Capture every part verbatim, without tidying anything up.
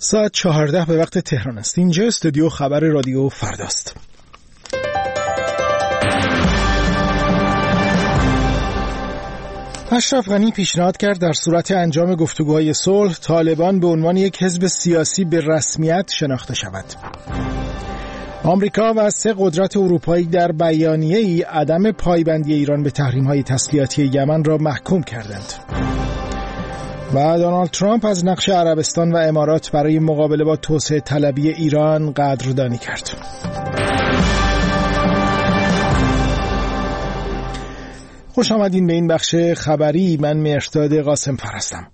ساعت چهارده به وقت تهران است. اینجا استودیو خبر رادیو فرداست. اشرف غنی پیشنهاد کرد در صورت انجام گفتگوهای صلح طالبان به عنوان یک حزب سیاسی به رسمیت شناخته شود. آمریکا و سه قدرت اروپایی در بیانیه‌ای عدم پایبندی ایران به تحریم‌های تسلیحاتی یمن را محکوم کردند. و دونالد ترامپ از نقش عربستان و امارات برای مقابله با توسعه طلبی ایران قدردانی کرد. خوش آمدین به این بخش خبری. من مهرداد قاسم‌فر هستم.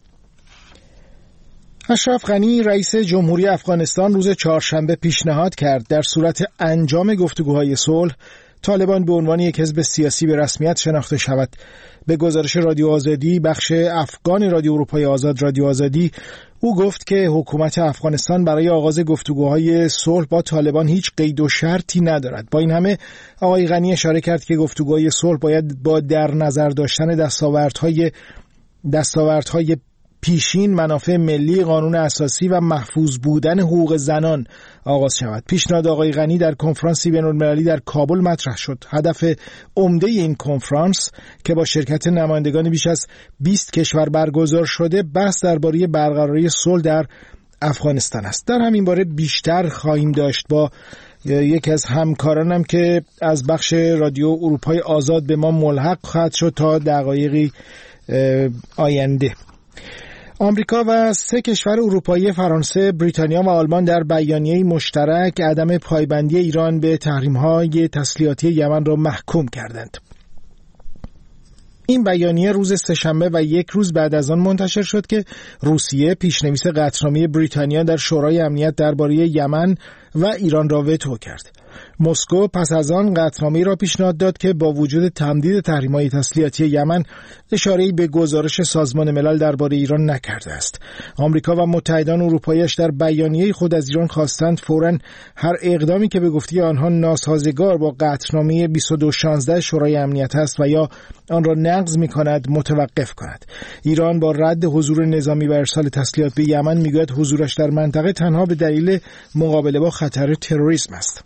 اشرف غنی رئیس جمهوری افغانستان روز چهارشنبه پیشنهاد کرد در صورت انجام گفتگوهای صلح طالبان به عنوان یک حزب سیاسی به رسمیت شناخته شود. به گزارش رادیو آزادی، بخش افغان رادیو اروپای آزاد رادیو آزادی، او گفت که حکومت افغانستان برای آغاز گفتگوهای صلح با طالبان هیچ قید و شرطی ندارد. با این همه آقای غنی اشاره کرد که گفتگوهای صلح باید با در نظر داشتن دستاوردهای دستاوردهای پیشین، منافع ملی، قانون اساسی و محفوظ بودن حقوق زنان آغاز شود. پیشنهاد آقای غنی در کنفرانسی بین‌المللی در کابل مطرح شد. هدف عمده این کنفرانس که با شرکت نمایندگان بیش از بیست کشور برگزار شده، بحث درباره برقراری صلح در افغانستان است. در همین باره بیشتر خواهیم داشت با یکی از همکارانم که از بخش رادیو اروپای آزاد به ما ملحق خواهد شد تا دقایقی آینده. آمریکا و سه کشور اروپایی فرانسه، بریتانیا و آلمان در بیانیه مشترک عدم پایبندی ایران به تحریم‌های تسلیحاتی یمن را محکوم کردند. این بیانیه روز سه‌شنبه و یک روز بعد از آن منتشر شد که روسیه پیشنویس قطعنامه بریتانیا در شورای امنیت درباره یمن و ایران را وتو کرد. مسکو پس از آن قطعنامه‌ای را پیشنهاد داد که با وجود تمدید تحریم‌های تسلیحاتی یمن اشاره‌ای به گزارش سازمان ملل درباره ایران نکرده است. آمریکا و متحدان اروپایی‌اش در بیانیه خود از ایران خواستند فوراً هر اقدامی که به گفته آنها ناسازگار با قطعنامه بیست و دو شانزده شورای امنیت است و یا آن را نقض می‌کند متوقف کند. ایران با رد حضور نظامی و ارسال تسلیحات به یمن می‌گوید حضورش در منطقه تنها به دلیل مقابله با خطر تروریسم است.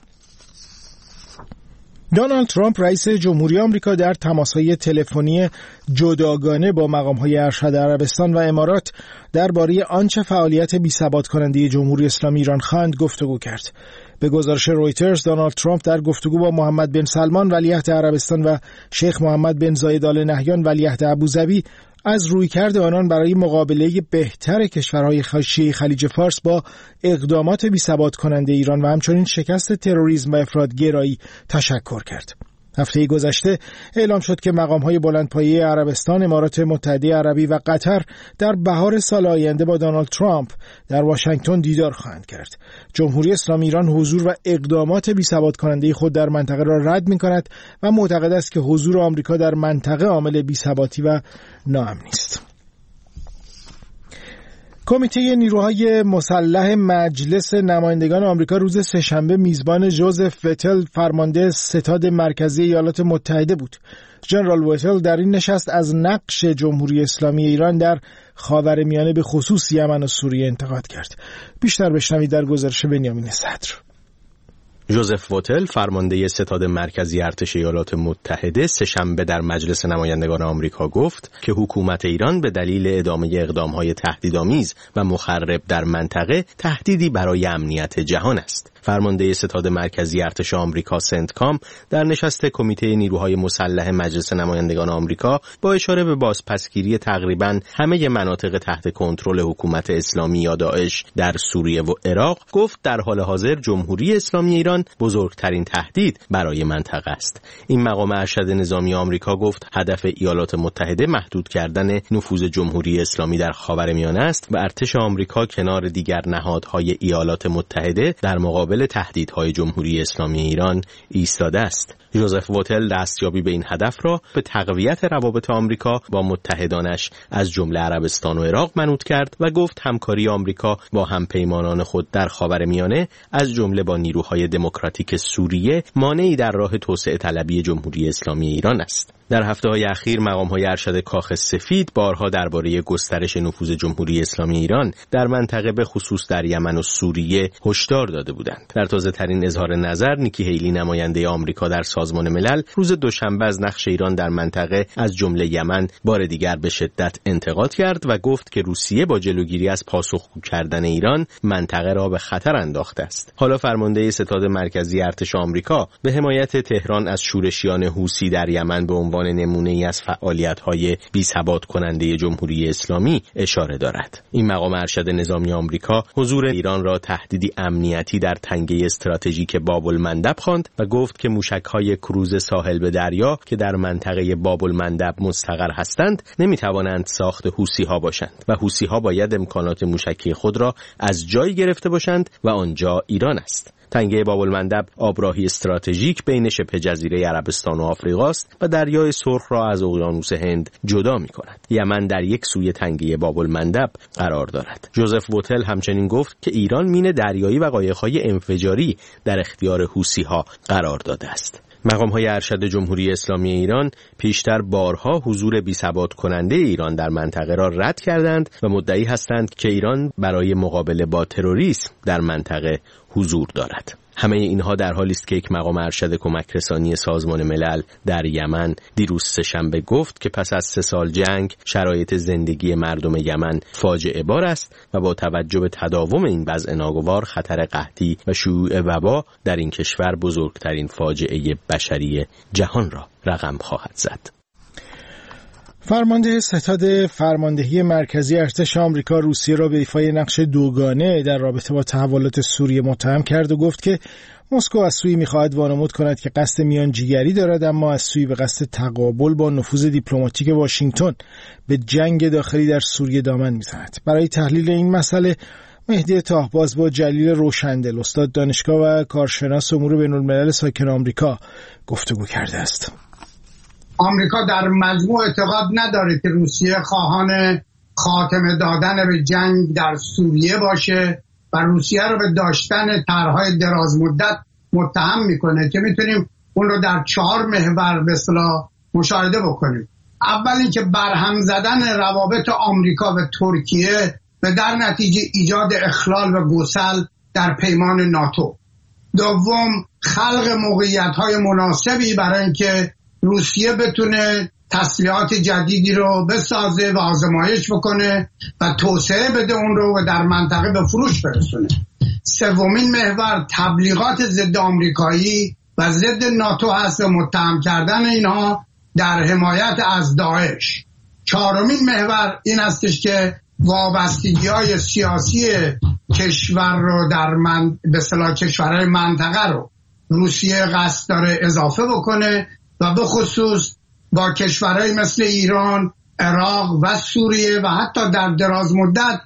دونالد ترامپ رئیس جمهوری آمریکا در تماس‌های تلفنی جداگانه با مقام‌های ارشد عربستان و امارات درباره آنچه فعالیت بی‌ثبات کننده جمهوری اسلامی ایران خواند گفتگو کرد. به گزارش رویترز، دونالد ترامپ در گفتگو با محمد بن سلمان ولیعهد عربستان و شیخ محمد بن زاید آل نهیان ولیعهد ابوظبی از رویکرد آنان برای مقابله بهتر کشورهای شیعه خلیج فارس با اقدامات بی‌ثبات کننده ایران و همچنین شکست تروریسم و افراط‌گرایی تشکر کرد. هفته گذشته اعلام شد که مقام‌های بلندپایه عربستان، امارات متحده عربی و قطر در بهار سال آینده با دونالد ترامپ در واشنگتن دیدار خواهند کرد. جمهوری اسلامی ایران حضور و اقدامات بی‌ثبات کننده خود در منطقه را رد می‌کند و معتقد است که حضور آمریکا در منطقه عامل بی‌ثباتی و ناامنی است. کمیته نیروهای مسلح مجلس نمایندگان آمریکا روز سه‌شنبه میزبان جوزف وتل، فرمانده ستاد مرکزی ایالات متحده بود. ژنرال وتل در این نشست از نقش جمهوری اسلامی ایران در خاورمیانه به خصوص یمن و سوریه انتقاد کرد. بیشتر بشنوید در گزارش بنیامین صدر. جوزف وتل، فرمانده ستاد مرکزی ارتش ایالات متحده، سه‌شنبه در مجلس نمایندگان آمریکا گفت که حکومت ایران به دلیل ادامه اقدام‌های تهدیدآمیز و مخرب در منطقه تهدیدی برای امنیت جهان است. فرمانده ستاد مرکزی ارتش آمریکا سنتکام در نشست کمیته نیروهای مسلح مجلس نمایندگان آمریکا با اشاره به بازپسگیری تقریباً همه مناطق تحت کنترل حکومت اسلامی یا داعش در سوریه و عراق گفت در حال حاضر جمهوری اسلامی ایران بزرگترین تهدید برای منطقه است. این مقام ارشد نظامی آمریکا گفت هدف ایالات متحده محدود کردن نفوذ جمهوری اسلامی در خاورمیانه است و ارتش آمریکا کنار دیگر نهادهای ایالات متحده در مقابل تهدیدهای جمهوری اسلامی ایران ایستاده است. ژوزف وتل دستیابی به این هدف را به تقویت روابط آمریکا با متحدانش از جمله عربستان و عراق منوط کرد و گفت همکاری آمریکا با همپیمانان خود در خاورمیانه از جمله با نیروهای دموکراتیک سوریه مانعی در راه توسعه طلبی جمهوری اسلامی ایران است. در هفته‌های اخیر مقام‌های ارشد کاخ سفید بارها درباره گسترش نفوذ جمهوری اسلامی ایران در منطقه به خصوص در یمن و سوریه هشدار داده بودند. در تازه‌ترین اظهار نظر نیکی هیلی نماینده آمریکا در سازمان ملل روز دوشنبه از نقش ایران در منطقه از جمله یمن بار دیگر به شدت انتقاد کرد و گفت که روسیه با جلوگیری از پاسخگو کردن ایران منطقه را به خطر انداخته است. حالا فرمانده ستاد مرکزی ارتش آمریکا به حمایت تهران از شورشیان حوثی در یمن به عنوان نمونه‌ای از فعالیت‌های بی‌ثبات کننده جمهوری اسلامی اشاره دارد. این مقام ارشد نظامی آمریکا حضور ایران را تهدیدی امنیتی در تنگه استراتژیک باب المندب خواند و گفت که موشک‌های کروز ساحل به دریا که در منطقه باب المندب مستقر هستند نمی‌توانند ساخت حوثی‌ها باشند و حوثی‌ها باید امکانات موشکی خود را از جایی گرفته باشند و آنجا ایران است. تنگه باب المندب آبراهی استراتژیک بین شبه جزیره عربستان و آفریقا است و دریای سرخ را از اقیانوس هند جدا می‌کند. یمن در یک سوی تنگه باب المندب قرار دارد. ژوزف وتل همچنین گفت که ایران مین دریایی و قایق‌های انفجاری در اختیار حوثی‌ها قرار داده است. مقام‌های ارشد جمهوری اسلامی ایران پیشتر بارها حضور بی‌ثبات کننده ایران در منطقه را رد کردند و مدعی هستند که ایران برای مقابله با تروریسم در منطقه حضور دارد. همه اینها در حالی است که یک مقام ارشد کمک رسانی سازمان ملل در یمن دیروز سه‌شنبه گفت که پس از سه سال جنگ شرایط زندگی مردم یمن فاجعه بار است و با توجه به تداوم این وضع ناگوار خطر قحطی و شیوع وبا در این کشور بزرگترین فاجعه بشری جهان را رقم خواهد زد. فرمانده ستاد فرماندهی مرکزی ارتش آمریکا روسیه را به ایفای نقش دوگانه در رابطه با تحولات سوریه متهم کرد و گفت که مسکو از سوی می‌خواهد وانمود کند که قصد میانجیگری دارد، اما از سوی به قصد تقابل با نفوذ دیپلماتیک واشنگتن به جنگ داخلی در سوریه دامن می‌زند. برای تحلیل این مسئله مهدی طاهباز با جلیل روشندل، استاد دانشگاه و کارشناس امور بین‌الملل ساکن آمریکا گفتگو کرده است. آمریکا در مجموع اعتقاد نداره که روسیه خواهان خاتمه دادن به جنگ در سوریه باشه و روسیه رو به داشتن طرح‌های دراز مدت متهم میکنه که میتونیم اون رو در چهار محور به اصطلاح مشاهده بکنیم. اول اینکه برهم زدن روابط آمریکا و ترکیه به در نتیجه ایجاد اخلال و گسل در پیمان ناتو. دوم، خلق موقعیت‌های مناسبی برای اینکه روسیه بتونه تسلیحات جدیدی رو بسازه و آزمایش بکنه و توسعه بده اون رو و در منطقه به فروش برسونه. سومین محور تبلیغات ضد آمریکایی و ضد ناتو هست و متهم کردن اینها در حمایت از داعش. چهارمین محور این هستش که وابستگی‌های سیاسی کشور رو در من به اصطلاح کشورهای منطقه رو روسیه قصد داره اضافه بکنه و به خصوص با کشورهای مثل ایران، عراق و سوریه و حتی در دراز مدت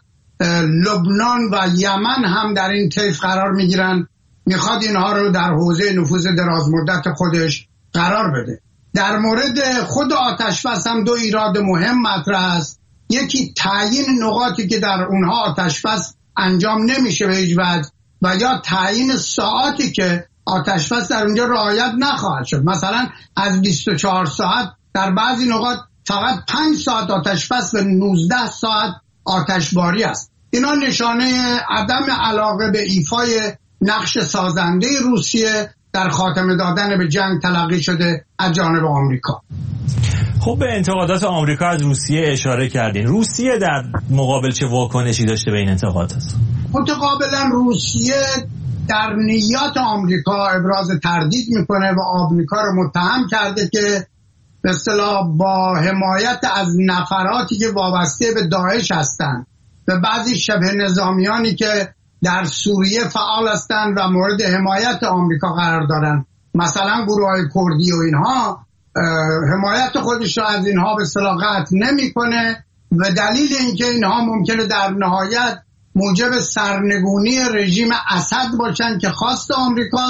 لبنان و یمن هم در این طیف قرار میگیرن. میخواد اینها رو در حوزه نفوذ دراز مدت خودش قرار بده. در مورد خود آتش‌بس هم دو ایراد مهم مطرح است. یکی تعیین نقاطی که در اونها آتش‌بس انجام نمیشه به هیچ وجه و یا تعیین ساعاتی که آتش‌بس در اونجا رعایت نخواهد شد. مثلا از بیست و چهار ساعت در بعضی نقاط فقط پنج ساعت آتش‌بس و نوزده ساعت آتشباری است. اینا نشانه عدم علاقه به ایفای نقش سازنده روسیه در خاتمه دادن به جنگ تلقی شده از جانب آمریکا. خب به انتقادات آمریکا از روسیه اشاره کردین. روسیه در مقابل چه واکنشی داشته به این انتقادات؟ متقابلا روسیه در نیات آمریکا ابراز تردید میکنه و آمریکا رو متهم کرده که به اصطلاح با حمایت از نفراتی که وابسته به داعش هستند و بعضی شبه نظامیانی که در سوریه فعال هستند و مورد حمایت آمریکا قرار دارن، مثلا گروه‌های کردی و اینها، حمایت خودش را از اینها به اصطلاح قطع نمیکنه و دلیل اینکه اینها ممکنه در نهایت موجب سرنگونی رژیم اسد باشن که خواست آمریکاست و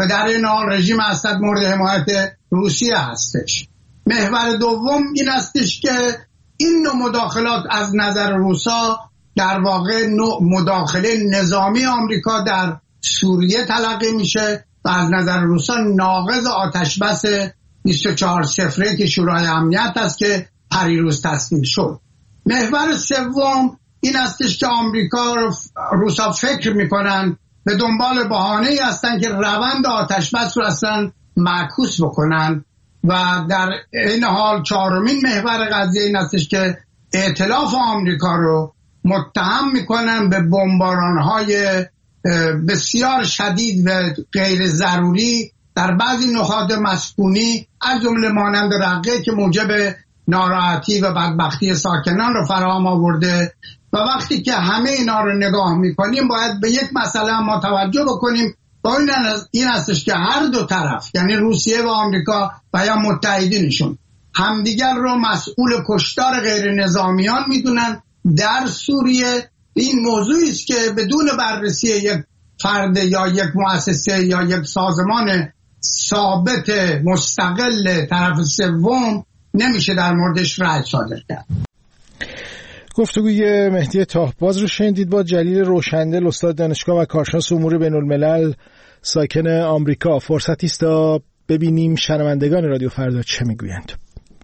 و در این حال رژیم اسد مورد حمایت روسیه هستش. محور دوم این هستش که این نوع مداخلات از نظر روسا در واقع نوع مداخله نظامی آمریکا در سوریه تلقی میشه و از نظر روسا ناقض آتشبس بیست و چهار صفر که شورای امنیت است که پریروز تصویب شد. محور سوم این هستش که آمریکا روسا فکر میکنن به دنبال بهانه‌ای هستن که روند آتشبس رو اصلا معکوس بکنن و در این حال چهارمین محور قضیه این هستش که ائتلاف آمریکا رو متهم میکنن به بمباران‌های بسیار شدید و غیر ضروری در بعضی نقاط مسکونی از جمله مانند رقه که موجب ناراحتی و بدبختی ساکنان رو فراهم آورده. و وقتی که همه اینا رو نگاه میکنیم باید به یک مسئله ما توجه بکنیم با این هستش که هر دو طرف یعنی روسیه و آمریکا و یا متحدینشون همدیگر رو مسئول کشتار غیر نظامیان میدونن در سوریه. این موضوعی است که بدون بررسی یک فرد یا یک مؤسسه یا یک سازمان ثابت مستقل طرف سوم نمیشه در موردش رأی صادر کرد. گفتگوی مهدی تاهباز رو شنیدید با جلیل روشندل، استاد دانشگاه و کارشناس امور بین الملل ساکن آمریکا. فرصتی است تا ببینیم شنوندگان رادیو فردا چه میگویند.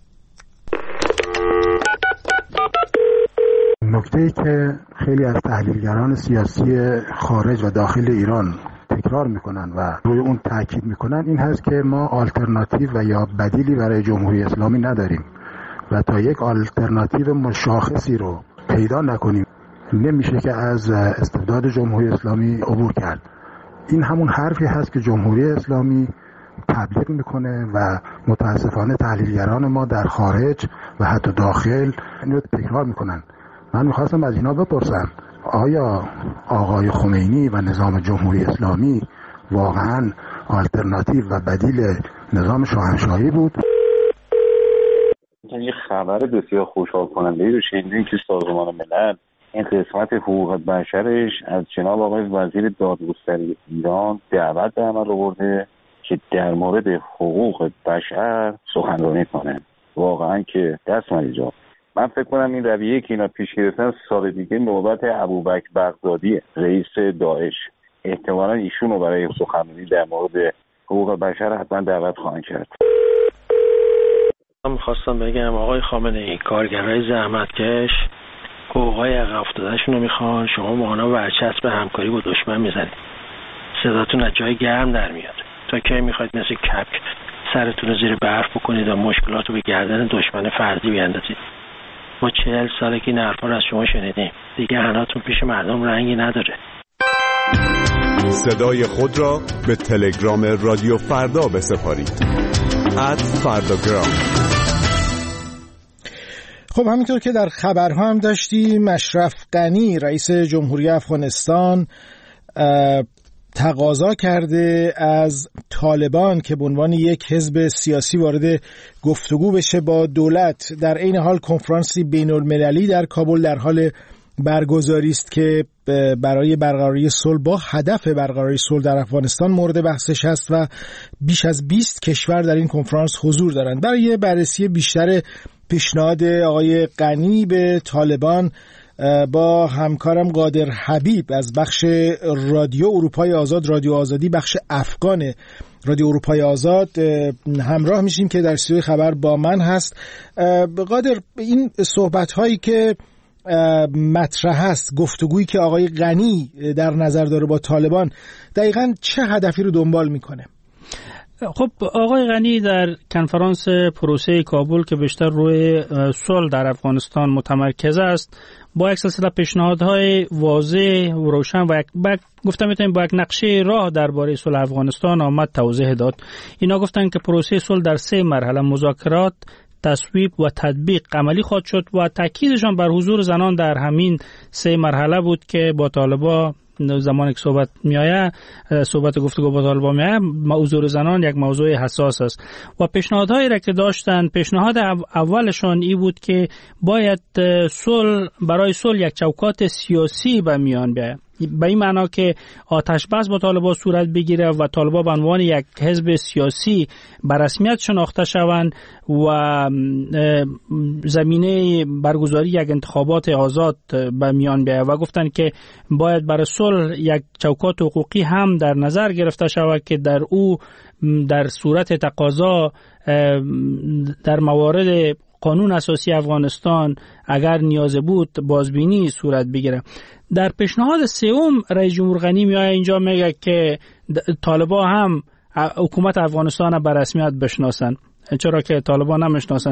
نکته‌ای که خیلی از تحلیلگران سیاسی خارج و داخل ایران تکرار میکنن و روی اون تاکید میکنن این هست که ما آلترناتیو و یا بدیلی برای جمهوری اسلامی نداریم و تا یک آلترناتیو مشاخصی رو پیدا نکنیم نمیشه که از استبداد جمهوری اسلامی عبور کرد. این همون حرفی هست که جمهوری اسلامی تبلیغ میکنه و متاسفانه تحلیلگران ما در خارج و حتی داخل این رو تکرار میکنن. من میخواستم از اینا بپرسم آیا آقای خمینی و نظام جمهوری اسلامی واقعا آلترناتیو و بدیل نظام شاهنشاهی بود؟ یه خبر بسیار خوشحال کننده ای رو شنیدیم که سازمان ملل این قسمت حقوق بشرش از جناب آقای وزیر دادگستری ایران دعوت به عمل آورده که در مورد حقوق بشر سخنرانی کنه. واقعا که دست مریجا. من فکر کنم این رویه که اینا پیش گرفتن سال دیگه نوبت ابوبکر بغدادی رئیس داعش، احتمالاً ایشون رو برای سخنرانی در مورد حقوق بشر حتما دعوت خواهند کرد. من می‌خواستم بگم آقای خامنه‌ای کارگرای زحمتکش حقوقای عقب افتاده‌شون رو میخوان، شما با اونا برچسب همکاری با دشمن میزنید. صداتون از جای گرم در میاد. تا کی میخواید مثل کپک سرتون رو زیر برف بکنید و مشکلات رو به گردن دشمن فردی بیاندازید؟ ما چهل ساله که این حرفا رو از شما شنیدیم. دیگه حناتون پیش مردم رنگی نداره. صدای خود را به تلگرام رادیو فردا بسپارید. ات فرداگرام. خب همینطور که در خبرها هم داشتیم، اشرف غنی رئیس جمهوری افغانستان تقاضا کرده از طالبان که به عنوان یک حزب سیاسی وارد گفتگو بشه با دولت. در این حال کنفرانسی بین المللی در کابل در حال برگزاری است که برای برقراری صلح با هدف برقراری صلح در افغانستان مورد بحثش هست و بیش از بیست کشور در این کنفرانس حضور دارند. برای بررسی بیشتر پیشنهاد آقای غنی به طالبان با همکارم قادر حبیب از بخش رادیو اروپای آزاد، رادیو آزادی بخش افغان رادیو اروپای آزاد همراه میشیم که در استودیوی خبر با من هست. قادر، این صحبت هایی که مطرح هست، گفتگویی که آقای غنی در نظر داره با طالبان، دقیقاً چه هدفی رو دنبال میکنه؟ خب آقای غنی در کنفرانس پروسه کابل که بیشتر روی صلح در افغانستان متمرکز است با یک سلسله پیشنهادهای واضح و روشن و یک بک گفتم میتونیم با یک نقشه راه درباره صلح افغانستان آمد توضیح داد. اینا گفتن که پروسه صلح در سه مرحله مذاکرات، تصویب و تطبیق عملی خواهد شد و تاکیدشان بر حضور زنان در همین سه مرحله بود که با طالبان زمانی که صحبت میآید صحبت گفتگو با طالبان میآید حضور زنان یک موضوع حساس است و پیشنهادهایی را که داشتن، پیشنهاد اولشان ای بود که باید صلح برای صلح یک چوکات سیاسی به میان بیاید. به این معنا که آتش بس با طالبان صورت بگیره و طالبان به عنوان یک حزب سیاسی به رسمیت شناخته شوند و زمینه برگزاری یک انتخابات آزاد به میان بیاید و گفتن که باید برای صلح یک چوکات حقوقی هم در نظر گرفته شود که در او در صورت تقاضا در موارد قانون اساسی افغانستان اگر نیاز بود بازبینی صورت بگیره. در پیشنهاد سوم رئیس جمهور غنی میاد اینجا میگه که طالبان هم حکومت افغانستان به رسمیت بشناسن، چرا که طالبان نمیشناسن،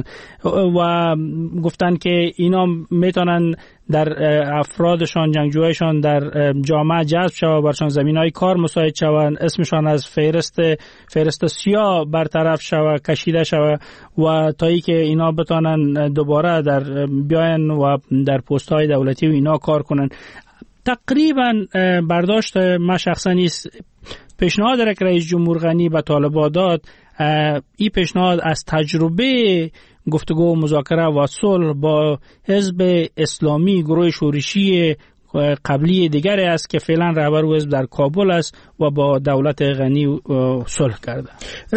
و گفتن که اینا میتونن در افرادشان جنگجویشان در جامعه جذب شوند، برشان زمینهای کار مساعد شوند، اسمشان از فهرست فهرست سیاه برطرف شود، کشیده شود و تا ای که اینا بتونن دوباره در بیاین و در پست‌های دولتی و اینا کار کنن. تقریبا برداشت ما شخصا نیست پیشنهاد را که رئیس جمهور غنی به طالبان داد، این پیشنهاد از تجربه گفتگو و مذاکره و صلح با حزب اسلامی گروه شورشی قبلی دیگری است که فعلا رهبر او حزب در کابل است و با دولت غنی صلح کرده.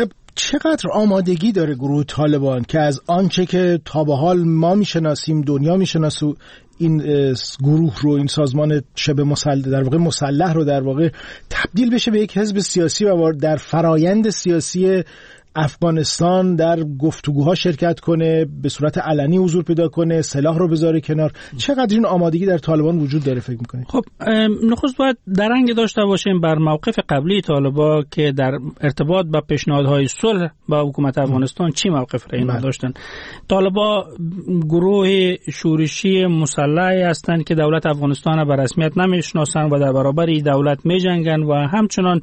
چقدر آمادگی داره گروه طالبان که از آنچه که تا به حال ما میشناسیم، دنیا میشناسه، این گروه رو، این سازمان شبه مسلح در واقع مسلح رو در واقع تبدیل بشه به یک حزب سیاسی و در فرایند سیاسی افغانستان در گفتگوها شرکت کنه، به صورت علنی حضور پیدا کنه، سلاح رو بذاره کنار؟ چقدر این آمادگی در طالبان وجود داره فکر می‌کنید؟ خب نخست باید درنگ داشته باشیم بر موقف قبلی طالبان که در ارتباط با پیشنهادهای صلح با حکومت افغانستان چی موقف را اینا داشتن. طالبان گروه شورشی مسلحی هستند که دولت افغانستان به رسمیت نمیشناسند و در برابر دولت میجنگن و همچنان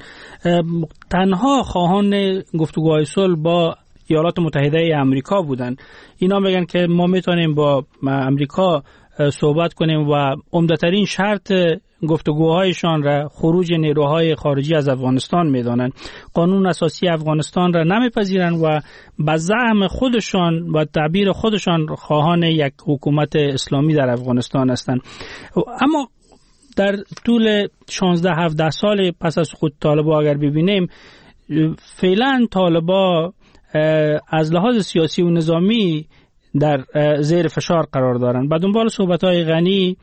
تنها خواهان گفتگوهای صلح با ایالات متحده آمریکا بودن. اینا میگن که ما میتونیم با امریکا صحبت کنیم و عمده‌ترین شرط گفتگوهایشان را خروج نیروهای خارجی از افغانستان میدانند. قانون اساسی افغانستان را نمیپذیرند و به زعم خودشان و تعبیر خودشان خواهان یک حکومت اسلامی در افغانستان هستند. اما در طول شانزده هفده سال پس از خود طالبان اگر ببینیم، فعلا طالبان از لحاظ سیاسی و نظامی در زیر فشار قرار دارند. بعد دنبال صحبت‌های غنی،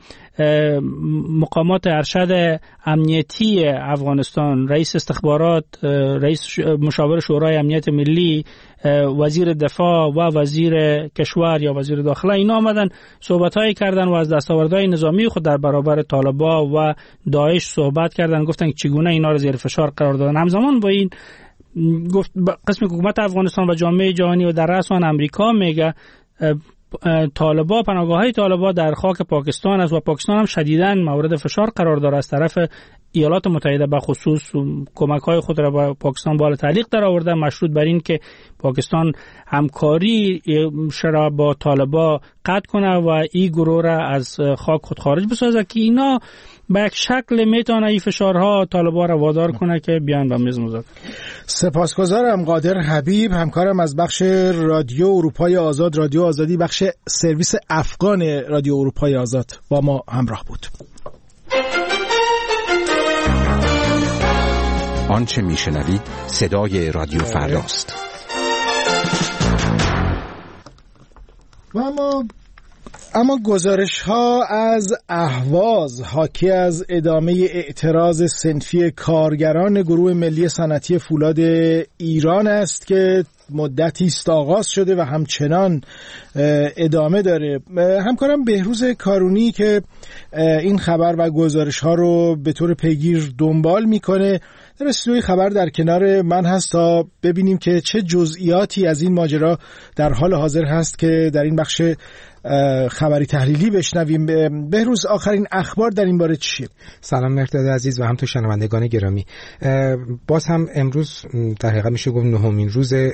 مقامات ارشد امنیتی افغانستان، رئیس استخبارات، رئیس مشاور شورای امنیت ملی، وزیر دفاع و وزیر کشور یا وزیر داخله، اینا آمدن صحبت‌هایی کردن و از دستاوردهای نظامی خود در برابر طالبان و داعش صحبت کردن، گفتن که چگونه اینا را زیر فشار قرار دادن. همزمان با این گفت قسم حکومت افغانستان و جامعه جهانی و در رأس آن امریکا میگه طالبان، پناهگاه‌های طالبان در خاک پاکستان است و پاکستان هم شدیداً مورد فشار قرار داره از طرف ایالات متحده، به خصوص کمک‌های خود را با پاکستان بالا تعلیق در آورده، مشروط بر این که پاکستان همکاری شرا با طالبان قطع کنه و این گروه را از خاک خود خارج بسازه که اینا به یک شکل میتونه این فشارها طالبان را وادار کنه که بیان به میز مذاکره. سپاسگزارم. قادر حبیب، همکارم از بخش رادیو اروپای آزاد، رادیو آزادی، بخش سرویس افغان رادیو اروپای آزاد با ما همراه بود. آنچه میشنوید صدای رادیو فرداست. و اما اما گزارش ها از اهواز حاکی از ادامه اعتراض صنفی کارگران گروه ملی صنعتی فولاد ایران است که مدتی است آغاز شده و همچنان ادامه داره. همکارم بهروز کارونی که این خبر و گزارش ها رو به طور پیگیر دنبال میکنه در استودیوی خبر در کنار من هست تا ببینیم که چه جزئیاتی از این ماجرا در حال حاضر هست که در این بخش خبری تحلیلی بشنویم. بهروز، آخرین اخبار در این باره چیه؟ سلام مرداد عزیز و همینطور شنوندگان گرامی. باز هم امروز در حقیقت میشه گفت نهمین روز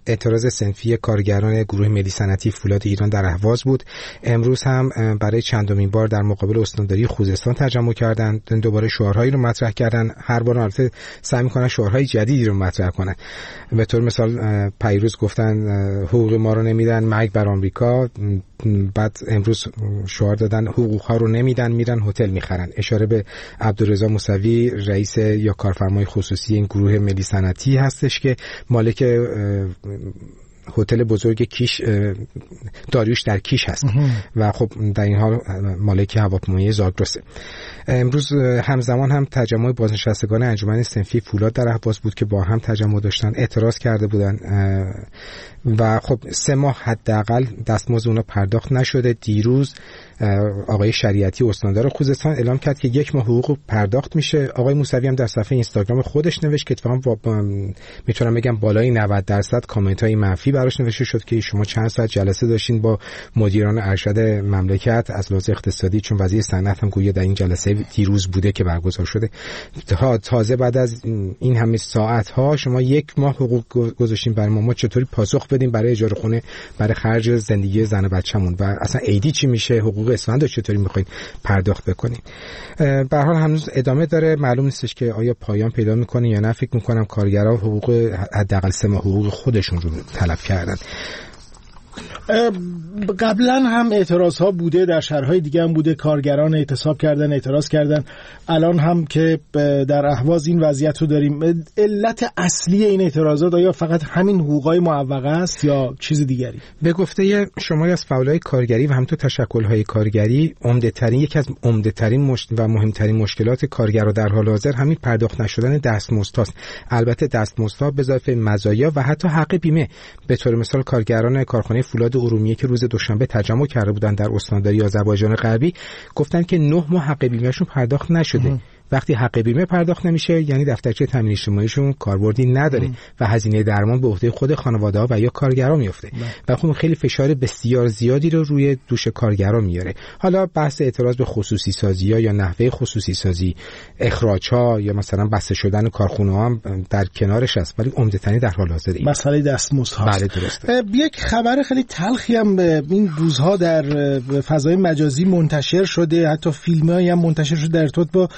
اعتراض صنفی کارگران گروه ملی صنعتی فولاد ایران در اهواز بود. امروز هم برای چندمین بار در مقابل استانداری خوزستان تجمع کردن، دوباره شعارهایی رو مطرح کردن. هر بار البته سعی می‌کنن شعارهای جدیدی رو مطرح کنن. به طور مثال پیروز گفتن حقوق ما رو نمیدن، مرگ بر آمریکا. بعد امروز شعار دادن حقوق ها رو نمیدن، میرن هتل میخرن. اشاره به عبدالرضا موسوی رئیس یا کارفرمای خصوصی این گروه ملی صنعتی هستش که مالک هتل بزرگ کیش داریوش در کیش هست و خب در این حال مالک هواپیمایی زاگرسه. امروز همزمان هم تجمع بازنشستگان انجمن صنفی فولاد در اهواز بود که با هم تجمع داشتن، اعتراض کرده بودن و خب سه ماه حداقل دستمزد اونا پرداخت نشده. دیروز آقای شریعتی استاندار خوزستان اعلام کرد که یک ماه حقوق پرداخت میشه. آقای موسوی هم در صفحه اینستاگرام خودش نوشت که اتفاقا میتونم بگم بالای نود درصد کامنت های منفی براش نوشته شد که شما چند ساعت جلسه داشتین با مدیران ارشد مملکت از لحاظ اقتصادی، چون وزیر صنعت هم گویا در این جلسه دیروز بوده که برگزار شده. تازه بعد از این همه ساعت ها شما یک ماه حقوق گذاشتین برای ما، ما چطوری پاسخ بدیم برای اجاره خونه، برای خرج زندگی زن و بچه‌مون؟ و اصلا عیدی چی میشه؟ حقوق اسفند رو چطوری میخواین پرداخت بکنین؟ به هر حال هنوز ادامه داره. معلوم نیستش که آیا پایان پیدا میکنه یا نه. فکر میکنم کارگرها حقوق حداقل سه ماه حقوق خودشون رو طلب کردن. قبلا هم اعتراض ها بوده، در شهرهای دیگه هم بوده، کارگران اعتصاب کردن، اعتراض کردن. الان هم که در اهواز این وضعیت رو داریم. علت اصلی این اعتراضات آیا فقط همین حقوقای معوقه است یا چیز دیگری؟ به گفته شما از فعالای کارگری و همینطور تشکل‌های کارگری، عمده ترین یکی از عمده ترین مش... و مهمترین مشکلات کارگرها در حال حاضر همین پرداخت نشدن دستمزدهاست. البته دستمزدها به اضافه مزایا و حتی حق بیمه. به طور مثال کارگران کارخانه فولاد ارومیه که روز دوشنبه تجمع کرده بودن در استانداری آذربایجان غربی گفتن که نه ماه حق بیمهشون پرداخت نشده. ام. وقتی حق بیمه پرداخت نمیشه یعنی دفترچه تامین اجتماعیشون کاربردی نداره ام. و هزینه درمان به عهده خود خانواده‌ها و یا کارگرا میفته و خب خیلی فشار بسیار زیادی رو روی دوش کارگرا میاره. حالا بحث اعتراض به خصوصی سازی‌ها یا نحوه خصوصی سازی، اخراج‌ها یا مثلا بسته شدن کارخونه‌ها هم در کنارش است، ولی عمده‌ترین در حال حاضر این مسئله دستمزدها. بله درسته. یک خبر خیلی تلخی هم این روزها در فضای مجازی منتشر شده، حتی فیلمایی هم منتشر شده در ارتباط با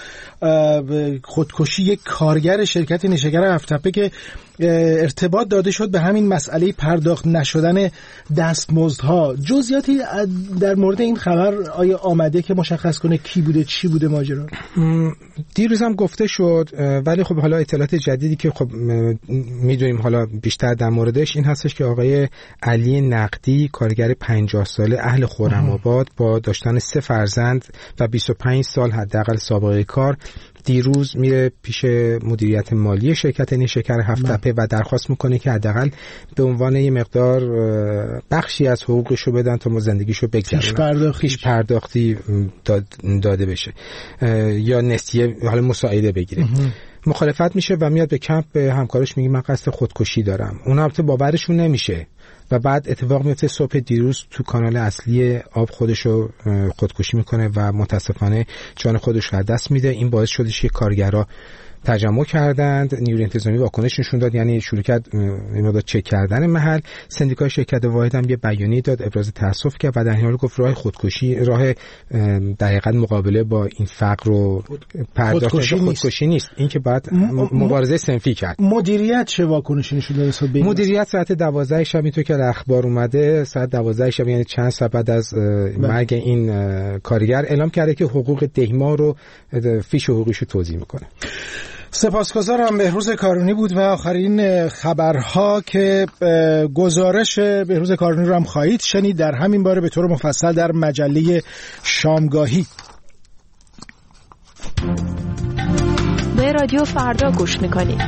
خودکشی یک کارگر شرکت نیشکر هفت‌تپه که ارتباط داده شد به همین مسئله پرداخت نشدن دستمزدها. جزئیاتی در مورد این خبر آیا آمده که مشخص کنه کی بوده، چی بوده ماجرا؟ دیروز هم گفته شد، ولی خب حالا اطلاعات جدیدی که خب میدونیم حالا بیشتر در موردش این هستش که آقای علی نقدی کارگر پنجاه ساله اهل خرم‌آباد با داشتن سه فرزند و بیست و پنج سال حداقل سابقه کار دیروز میره پیش مدیریت مالی شرکت نیشکر هفت‌تپه و درخواست میکنه که حداقل به عنوان یه مقدار بخشی از حقوقشو بدن تا ما زندگیشو بگذرونن، پیش پرداختی, پیش پرداختی داد داده بشه یا نسیه حالا مساعده بگیره. مخالفت میشه و میاد به کمپ به همکارش میگه من قصد خودکشی دارم. اون البته باورشون نمیشه و بعد اتفاق میفته صبح دیروز تو کانال اصلی آب خودشو خودکشی میکنه و متاسفانه جان خودش رو از دست میده. این باعث شدش که کارگرها تجمع کردند، نیروی انتظامی واکنش نشون داد، یعنی شروع کرد اینو داد چک کردن محل. سندیکای شرکت واحد هم یه بیانیه داد، ابراز تاسف کرد و در این حال گفت راه خودکشی راه دقیقاً مقابله با این فقر و پرداخت خودکشی, خودکشی نیست. این که بعد مبارزه صنفی کرد. مدیریت چه واکنشی نشون داد حساب بین؟ مدیریت ساعت دوازده شب اینطور که اخبار اومده ساعت دوازده شب یعنی چند ساعت بعد از مرگ این کارگر اعلام کرده که حقوق دهماه رو فیش حقوقیشو توزیع میکنه. سپاسگزارم. بهروز کارونی بود و آخرین خبرها که گزارش بهروز کارونی رو هم خواهید شنید در همین باره به طور مفصل در مجله شامگاهی. به رادیو فردا گوش میکنید.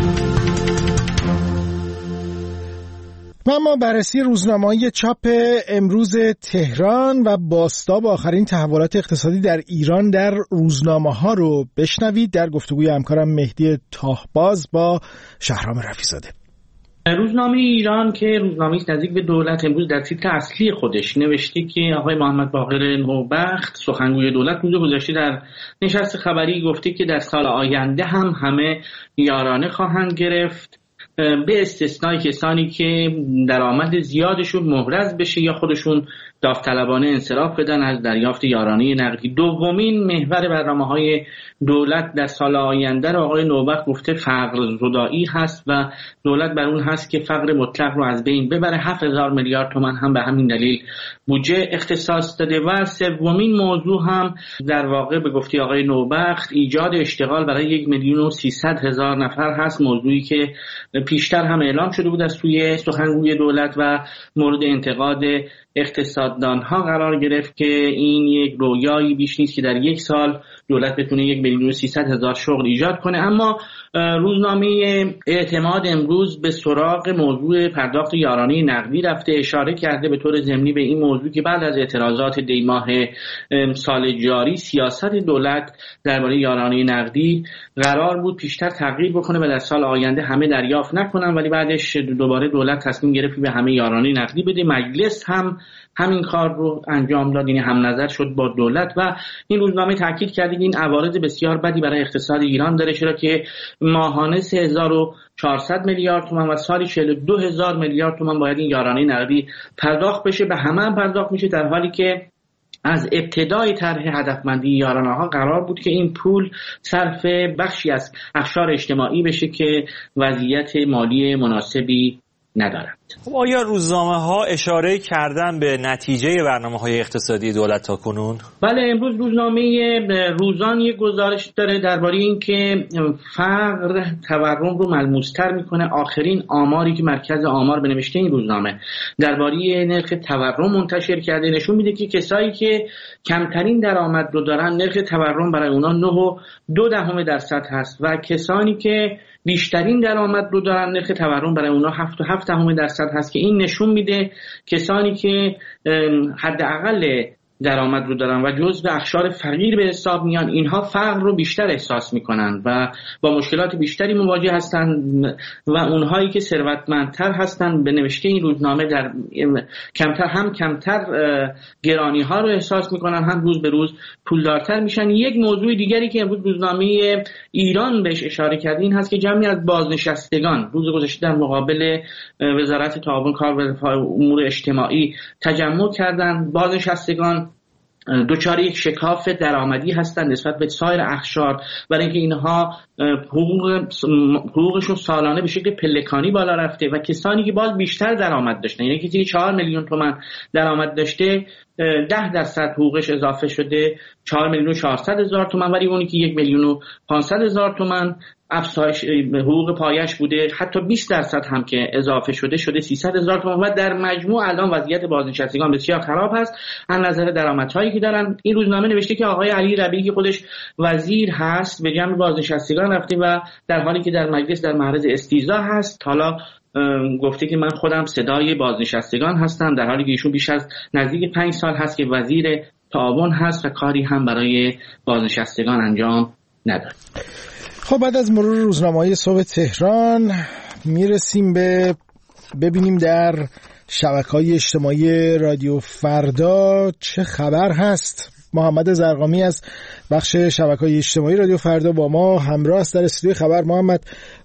و اما بررسی روزنامه‌های چاپ امروز تهران و باستا آخرین تحولات اقتصادی در ایران در روزنامه‌ها رو بشنوید در گفتگوی همکارم مهدی تاهباز با شهرام رفیع‌زاده. روزنامه ایران که روزنامه‌ای نزدیک به دولت امروز در تیتر اصلی خودش نوشته که آقای محمد باقر نوبخت سخنگوی دولت روز گذشته در نشست خبری گفته که در سال آینده هم همه یارانه خواهند گرفت به استثنای کسانی که درآمد زیادشون محرز بشه یا خودشون داوطلبانه انصراف بدن از دریافت یارانه نقدی. دومین محور برنامه‌های دولت در سال آینده رو آقای نوبخت گفته فقر زدایی هست و دولت بر اون هست که فقر مطلق رو از بین ببره. هفت هزار میلیارد تومان هم به همین دلیل بودجه اختصاص داده. و سومین موضوع هم در واقع به گفته آقای نوبخت ایجاد اشتغال برای یک میلیون و سیصد هزار نفر هست، موضوعی که پیشتر هم اعلام شده بود از سوی سخنگوی دولت و مورد انتقاد اقتصاددان ها قرار گرفت که این یک رویایی بیش نیست که در یک سال دولت بتونه یک میلیون و سیصد هزار شغل ایجاد کنه. اما روزنامه اعتماد امروز به سراغ موضوع پرداخت یارانه نقدی رفته، اشاره کرده به طور ضمنی به این موضوع که بعد از اعتراضات دی ماه سال جاری سیاست دولت درباره یارانه نقدی قرار بود پیشتر تغییر بکنه و در سال آینده همه دریافت نکنن، ولی بعدش دوباره دولت تصمیم گرفت به همه یارانه نقدی بده. مجلس هم همین کار رو انجام داد، یعنی هم نظر شد با دولت و این روزنامه تاکید کرد که این عوارض بسیار بدی برای اقتصاد ایران داره، چرا که ماهانه سه هزار و چهارصد میلیارد تومان و سالی چهل و دو هزار میلیارد تومان باید این یارانه نقدی پرداخت بشه. به همه هم پرداخت میشه در حالی که از ابتدای طرح هدفمندی یارانه ها قرار بود که این پول صرف بخشی از اقشار اجتماعی بشه که وضعیت مالی مناسبی ندارند. آیا روزنامه ها اشاره کردن به نتیجه برنامه های اقتصادی دولت تا کنون؟ بله، امروز روزنامه روزان یک گزارش داره درباره این که فقر تورم رو ملموس‌تر میکنه. آخرین آماری که مرکز آمار بنوشته این روزنامه درباره نرخ تورم منتشر کرده نشون میده که کسایی که کمترین درآمد رو دارن نرخ تورم برای اونا نه و دو دهم درصد هست و کسانی که بیشترین درآمد رو دارن نرخ تورم برای اونا هفت و هفت دهم درصد هست که این نشون میده کسانی که حداقل درآمد رو دارن و جزو اقشار فقیر به حساب میان اینها فقر رو بیشتر احساس میکنن و با مشکلات بیشتری مواجه هستن و اونهایی که ثروتمندتر هستن به نوشته این روزنامه در کمتر هم کمتر گرانی ها رو احساس میکنن هم روز به روز پولدارتر میشن. یک موضوع دیگری که امروز روزنامه ایران بهش اشاره کرده این هست که جمعی از بازنشستگان روز گذشته در مقابل وزارت تعاون کار و امور اجتماعی تجمع کردن. بازنشستگان دوچار یک شکاف درآمدی هستند نسبت به سایر اقشار برای اینکه اینها حقوق حقوقشون سالانه به شکل پلکانی بالا رفته و کسانی که باز بیشتر درآمد داشتن، یعنی کسی که چهار میلیون تومان درآمد داشته ده درصد حقوقش اضافه شده چهار میلیون و چهارصد هزار تومان، ولی اونی که یک میلیون و پانصد هزار تومان افزایش حقوق پایش بوده حتی بیست درصد هم که اضافه شده شده سیصد هزار تومان و در مجموع الان وضعیت بازنشستگان بسیار خراب هست از نظر درآمدهایی که دارن. این روزنامه نوشته که آقای علی ربیعی که خودش وزیر هست به جمع بازنشستگان رفته و در حالی که در مجلس در معرض استیضاح هست حالا گفته که من خودم صدای بازنشستگان هستم، در حالی که ایشون بیش از نزدیک پنج سال هست که وزیر تعاون هست و کاری هم برای بازنشستگان انجام نداد. خب بعد از مرور روزنامه‌های صبح تهران میرسیم به ببینیم در شبکه‌های اجتماعی رادیو فردا چه خبر هست. محمد زرقامی از بخش شبکه‌های اجتماعی رادیو فردا با ما همراه است در استودیوی خبر. محمد،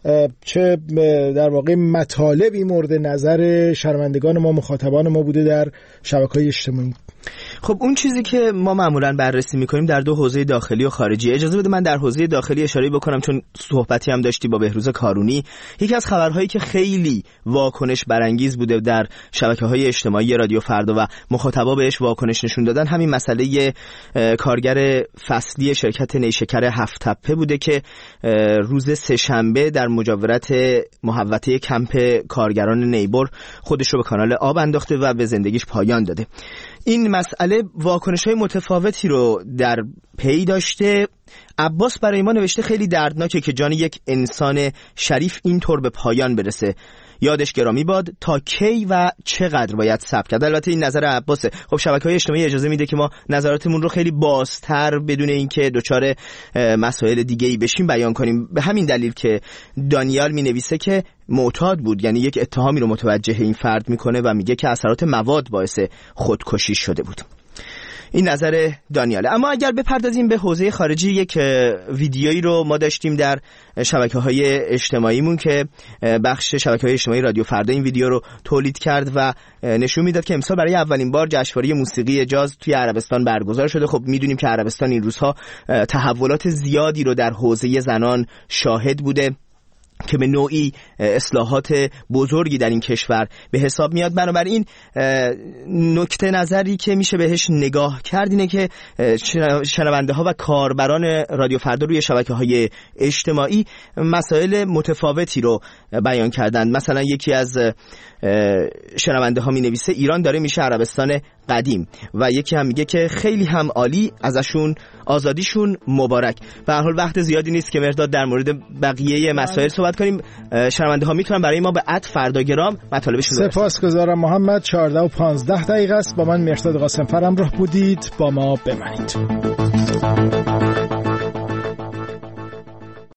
چه در واقع مطالبی مورد نظر شنوندگان ما مخاطبان ما بوده در شبکه‌های اجتماعی؟ خب اون چیزی که ما معمولا بررسی میکنیم در دو حوزه داخلی و خارجی. اجازه بده من در حوزه داخلی اشاره بکنم چون صحبتی هم داشتی با بهروز کارونی. یکی از خبرهایی که خیلی واکنش برانگیز بوده در شبکه‌های اجتماعی رادیو فردا و مخاطبا بهش واکنش نشون دادن همین مسئله کارگر فصلی شرکت نیشکر هفت تپه بوده که روز سه‌شنبه در مجاورت محوطه کمپ کارگران نیبر خودش رو به کانال آب انداخته و به زندگیش پایان داده. این مسئله واکنش‌های متفاوتی رو در پی داشته. عباس برای ما نوشته خیلی دردناکه که جان یک انسان شریف اینطور به پایان برسه. یادش گرامی باد. تا کی و چقدر باید صبر کرد؟ البته این نظر عباسه. خب شبکه‌های اجتماعی اجازه میده که ما نظراتمون رو خیلی بازتر بدون اینکه دچار مسائل دیگه‌ای بشیم بیان کنیم. به همین دلیل که دانیال مینویسه که معتاد بود، یعنی یک اتهامی رو متوجه این فرد میکنه و میگه که اثرات مواد باعث خودکشی شده بود. این نظر دانیاله. اما اگر بپردازیم به حوزه خارجی، یک ویدیویی رو ما داشتیم در شبکه‌های اجتماعیمون که بخش شبکه‌های اجتماعی رادیو فردا این ویدیو رو تولید کرد و نشون میداد که امسال برای اولین بار جشنواره موسیقی جاز توی عربستان برگزار شده. خب میدونیم که عربستان این روزها تحولات زیادی رو در حوزه زنان شاهد بوده که به نوعی اصلاحات بزرگی در این کشور به حساب میاد. بنابراین نکته نظری که میشه بهش نگاه کرد اینه که شنونده ها و کاربران رادیو فردا روی شبکه‌های اجتماعی مسائل متفاوتی رو بیان کردند. مثلا یکی از شنونده ها می نویسه ایران داره میشه عربستان قدیم و یکی هم میگه که خیلی هم عالی، ازشون آزادیشون مبارک. به هر حال وقت زیادی نیست که مرداد در مورد بقیه مسائل صحبت کنیم. شنونده ها میتونن برای ما به ات فرداگرام مطالبشون رو سپاسگزارم محمد. چهارده و پانزده دقیقه است. با من مرداد قاسم فر همراه بودید. با ما بمانید.